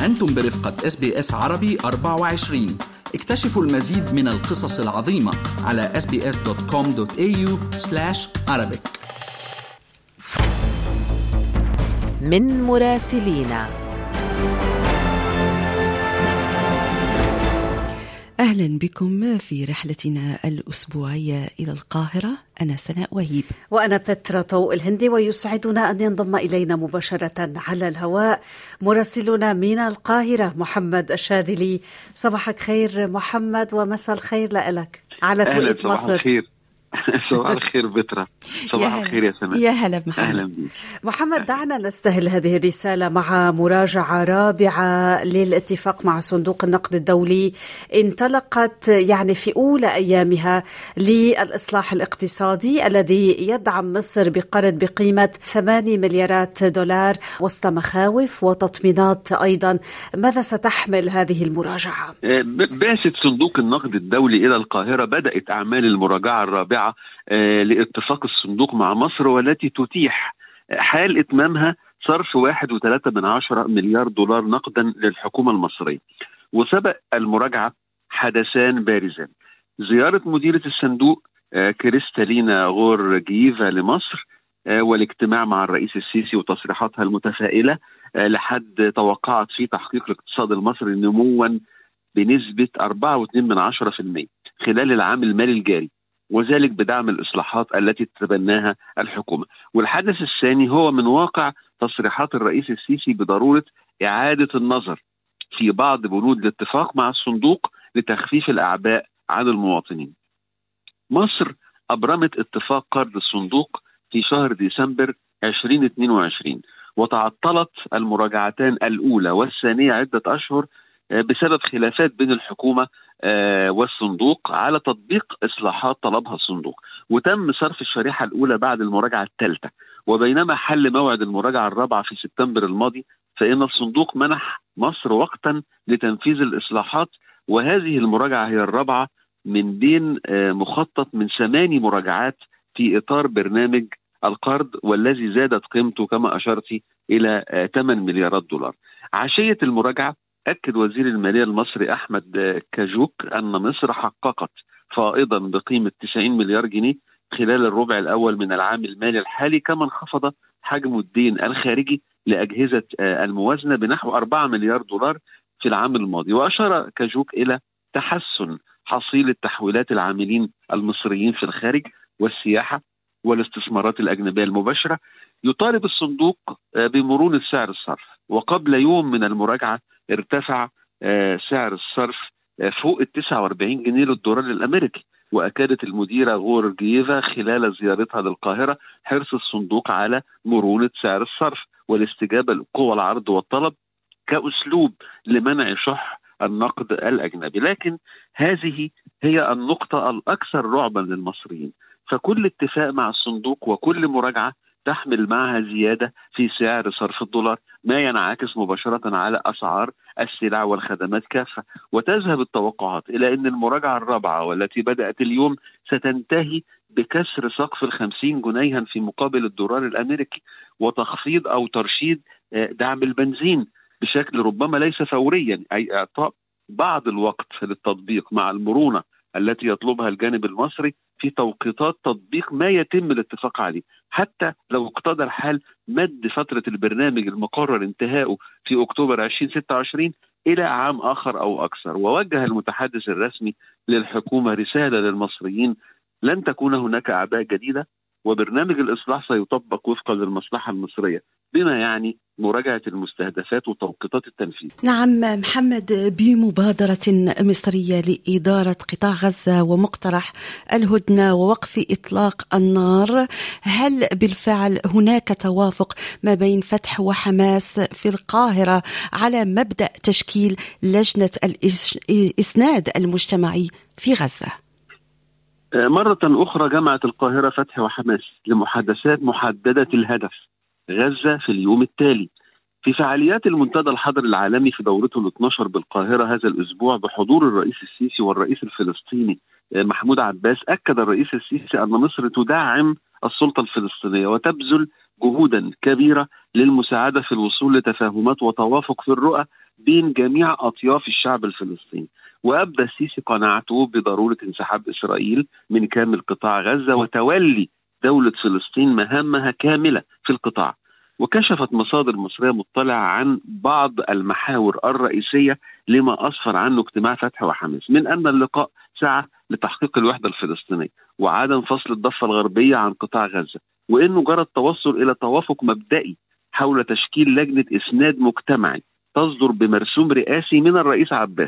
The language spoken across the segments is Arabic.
أنتم برفقة SBS عربي 24. اكتشفوا المزيد من القصص العظيمة على sbs.com.au/arabic. من مراسلينا. أهلا بكم في رحلتنا الأسبوعية إلى القاهرة. أنا سناء وهيب وأنا بترا طوق الهندي، ويسعدنا أن ينضم إلينا مباشرة على الهواء مراسلنا من القاهرة محمد الشاذلي. صباحك خير محمد، ومساء الخير لك على توقيت مصر. صباح الخير. صباح الخير بترا. صباح الخير يا سناء. يا هلا محمد. أهلا بك محمد. دعنا نستهل هذه الرسالة مع مراجعة رابعة للاتفاق مع صندوق النقد الدولي، انطلقت يعني في أولى أيامها للإصلاح الاقتصادي الذي يدعم مصر بقرض بقيمة 8 مليارات دولار وسط مخاوف وتطمينات أيضا. ماذا ستحمل هذه المراجعة؟ بعثة صندوق النقد الدولي إلى القاهرة بدأت أعمال المراجعة الرابعة لاتفاق الصندوق مع مصر، والتي تتيح حال إتمامها صرف 1.3 مليار دولار نقدا للحكومة المصرية. وسبق المراجعة حدثان بارزان: زيارة مديرة الصندوق كريستالينا غورجييفا لمصر، والاجتماع مع الرئيس السيسي وتصريحاتها المتفائلة لحد توقعت في تحقيق الاقتصاد المصري نموا بنسبة 4.2% خلال العام المالي الجاري، وذلك بدعم الإصلاحات التي تتبناها الحكومة. والحدث الثاني هو من واقع تصريحات الرئيس السيسي بضرورة إعادة النظر في بعض بنود الاتفاق مع الصندوق لتخفيف الأعباء عن المواطنين. مصر أبرمت اتفاق قرض الصندوق في شهر ديسمبر 2022، وتعطلت المراجعتان الأولى والثانية عدة أشهر بسبب خلافات بين الحكومة والصندوق على تطبيق إصلاحات طلبها الصندوق، وتم صرف الشريحة الأولى بعد المراجعة الثالثة. وبينما حل موعد المراجعة الرابعة في سبتمبر الماضي، فإن الصندوق منح مصر وقتا لتنفيذ الإصلاحات، وهذه المراجعة هي الرابعة من بين مخطط من 8 مراجعات في إطار برنامج القرض، والذي زادت قيمته كما أشرت إلى 8 مليارات دولار. عشية المراجعة أكد وزير المالية المصري أحمد كاجوك أن مصر حققت فائضا بقيمة 90 مليار جنيه خلال الربع الأول من العام المالي الحالي، كما انخفض حجم الدين الخارجي لأجهزة الموازنة بنحو 4 مليار دولار في العام الماضي. وأشار كاجوك إلى تحسن حصيلة تحويلات العاملين المصريين في الخارج والسياحة والاستثمارات الأجنبية المباشرة. يطالب الصندوق بمرونة سعر الصرف، وقبل يوم من المراجعة ارتفع سعر الصرف فوق 49 جنيه للدولار الأمريكي. وأكدت المديرة غورجييفا خلال زيارتها للقاهرة حرص الصندوق على مرونة سعر الصرف والاستجابة لقوى العرض والطلب كأسلوب لمنع شح النقد الأجنبي. لكن هذه هي النقطة الأكثر رعبا للمصريين، فكل اتفاق مع الصندوق وكل مراجعة تحمل معها زيادة في سعر صرف الدولار، ما ينعكس مباشرة على أسعار السلع والخدمات كافة. وتذهب التوقعات إلى أن المراجعة الرابعة والتي بدأت اليوم ستنتهي بكسر سقف 50 جنيها في مقابل الدولار الأمريكي، وتخفيض أو ترشيد دعم البنزين بشكل ربما ليس فوريا، أي إعطاء بعض الوقت للتطبيق مع المرونة التي يطلبها الجانب المصري في توقيتات تطبيق ما يتم الاتفاق عليه، حتى لو اقتضى الحال مد فترة البرنامج المقرر انتهاؤه في أكتوبر 2026 إلى عام آخر أو أكثر. ووجه المتحدث الرسمي للحكومة رسالة للمصريين: لن تكون هناك أعباء جديدة، وبرنامج الإصلاح سيطبق وفقا للمصلحة المصرية، بما يعني مراجعة المستهدفات وتوقيتات التنفيذ. نعم محمد، بمبادرة مصرية لإدارة قطاع غزة ومقترح الهدنة ووقف إطلاق النار، هل بالفعل هناك توافق ما بين فتح وحماس في القاهرة على مبدأ تشكيل لجنة الإسناد المجتمعي في غزة؟ مرة أخرى جمعت القاهرة فتح وحماس لمحادثات محددة الهدف: غزة في اليوم التالي. في فعاليات المنتدى الحضري العالمي في دورته ال12 بالقاهرة هذا الأسبوع بحضور الرئيس السيسي والرئيس الفلسطيني محمود عباس، أكد الرئيس السيسي أن مصر تدعم السلطة الفلسطينية وتبذل جهودا كبيرة للمساعدة في الوصول لتفاهمات وتوافق في الرؤى بين جميع أطياف الشعب الفلسطيني. وأبدى السيسي قناعته بضرورة انسحاب إسرائيل من كامل قطاع غزة وتولي دولة فلسطين مهامها كاملة في القطاع. وكشفت مصادر مصرية مطلعة عن بعض المحاور الرئيسية لما أسفر عنه اجتماع فتح وحماس، من أن اللقاء سعى لتحقيق الوحدة الفلسطينية وعدم فصل الضفة الغربية عن قطاع غزة، وإنه جرى التوصل إلى توافق مبدئي حول تشكيل لجنة إسناد مجتمعي تصدر بمرسوم رئاسي من الرئيس عباس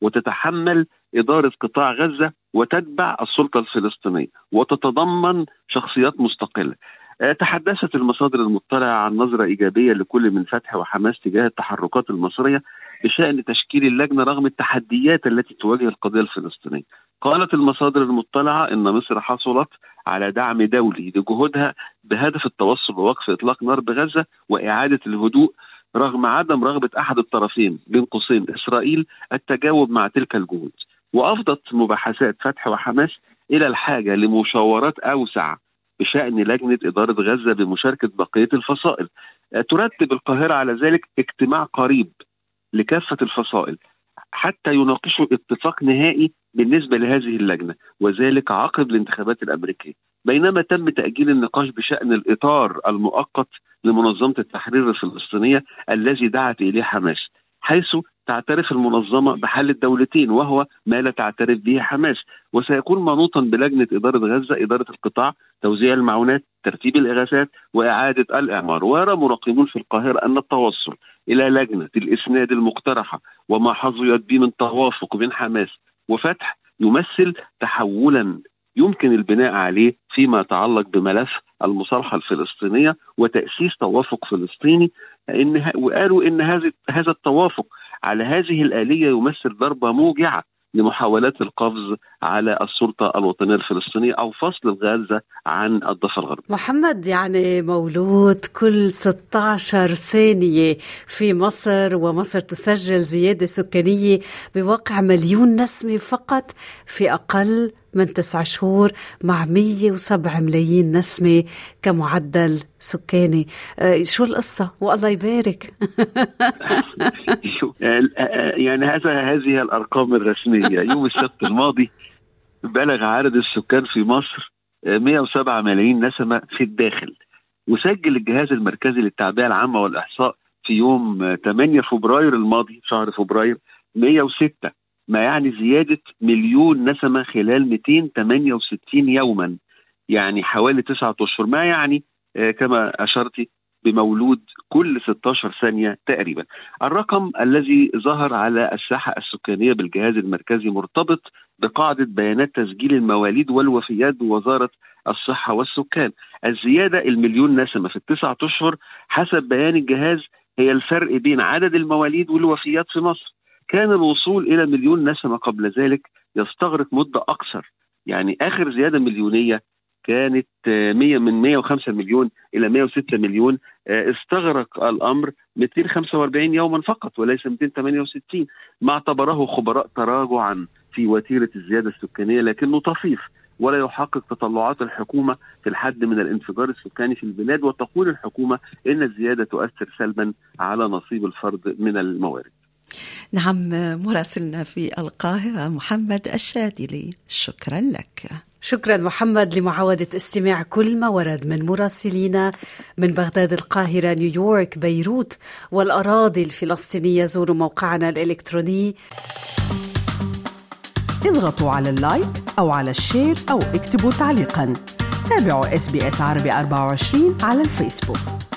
وتتحمل إدارة قطاع غزة وتتبع السلطة الفلسطينية وتتضمن شخصيات مستقلة. تحدثت المصادر المطلعة عن نظرة إيجابية لكل من فتح وحماس تجاه التحركات المصرية بشأن تشكيل اللجنة رغم التحديات التي تواجه القضية الفلسطينية. قالت المصادر المطلعة إن مصر حصلت على دعم دولي لجهودها بهدف التوصل ووقف إطلاق نار بغزة وإعادة الهدوء رغم عدم رغبة أحد الطرفين بين قوسين إسرائيل التجاوب مع تلك الجهود. وأفضت مباحثات فتح وحماس إلى الحاجة لمشاورات أوسع بشأن لجنة إدارة غزة بمشاركة بقية الفصائل. ترتب القاهرة على ذلك اجتماع قريب لكافة الفصائل حتى يناقشوا اتفاق نهائي بالنسبة لهذه اللجنة، وذلك عقب الانتخابات الأمريكية، بينما تم تأجيل النقاش بشأن الإطار المؤقت لمنظمة التحرير الفلسطينية الذي دعت إليه حماس، حيث تعترف المنظمة بحل الدولتين وهو ما لا تعترف به حماس، وسيكون منوطا بلجنة إدارة غزة إدارة القطاع، توزيع المعونات، ترتيب الإغاثات وإعادة الإعمار. ويرى مراقبون في القاهرة أن التوصل إلى لجنة الإسناد المقترحة وما حظيت به من توافق بين حماس وفتح يمثل تحولا يمكن البناء عليه فيما يتعلق بملف المصالحة الفلسطينية وتأسيس توافق فلسطيني. وقالوا إن هذا التوافق على هذه الآلية يمثل ضربة موجعة لمحاولات القفز على السلطة الوطنية الفلسطينية أو فصل غزة عن الضفة الغربية. محمد، يعني مولود كل 16 ثانية في مصر، ومصر تسجل زيادة سكانية بواقع 1,000,000 نسمة فقط في أقل من 9 شهور، مع 107 ملايين نسمة كمعدل سكاني. شو القصة؟ والله يبارك. يعني هذه الأرقام الرسمية. يوم السبت الماضي بلغ عدد السكان في مصر 107 ملايين نسمة في الداخل، وسجل الجهاز المركزي للتعبئة العامة والإحصاء في يوم 8 فبراير الماضي، شهر فبراير، 106، ما يعني زيادة 1,000,000 نسمة خلال 268 يوما، يعني حوالي 9 أشهر، ما يعني كما أشرتي بمولود كل 16 ثانية تقريبا. الرقم الذي ظهر على الساحة السكانية بالجهاز المركزي مرتبط بقاعدة بيانات تسجيل المواليد والوفيات بوزارة الصحة والسكان. الزيادة 1,000,000 نسمة في 9 أشهر حسب بيان الجهاز هي الفرق بين عدد المواليد والوفيات في مصر. كان الوصول إلى 1,000,000 نسمة قبل ذلك يستغرق مدة أقصر، يعني آخر زيادة مليونية كانت من 105 مليون إلى 106 مليون، استغرق الأمر 245 يوما فقط وليس 268، ما اعتبره خبراء تراجعا في وتيرة الزيادة السكانية، لكنه طفيف ولا يحقق تطلعات الحكومة في الحد من الانفجار السكاني في البلاد. وتقول الحكومة إن الزيادة تؤثر سلبا على نصيب الفرد من الموارد. نعم، مراسلنا في القاهرة محمد الشادلي، شكرا لك. شكرا محمد. لمعاودة استماع كل ما ورد من مراسلينا من بغداد، القاهرة، نيويورك، بيروت والأراضي الفلسطينية، زوروا موقعنا الإلكتروني. اضغطوا على اللايك أو على الشير أو اكتبوا تعليقا. تابعوا SBS عربي 24 على الفيسبوك.